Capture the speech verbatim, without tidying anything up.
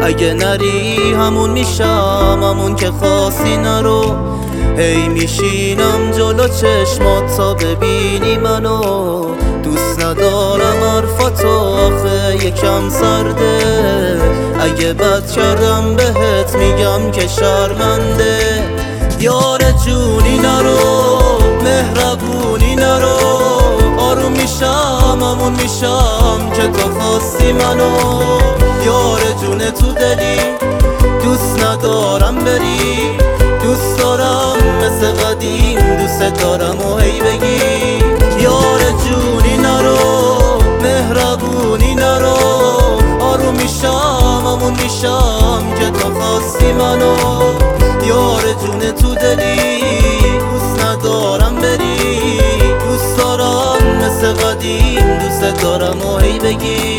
اگه نری همون میشم، همون که خواستی نرو. هی میشینم جلو چشمات تا ببینی منو. دوست ندارم حرفاتو آخه یکم سرده. اگه بد کردم بهت میگم که شرمنده. یار جونی نرو، مهربونی نرو. آروم میشم، همون میشم که تو خواستی منو. یار جون تو دلی، دوست ندارم بری. دوست دارم مثل قدیم، دوست دارم و هی بگی. یار جونی نرو، مهربونی نرو. آروم میشم، همون میشم که تو خواستی منو. یار جون تو دلی، دوست ندارم بری. دوست دارم مثل قدیم، دوست دارم و هی بگی.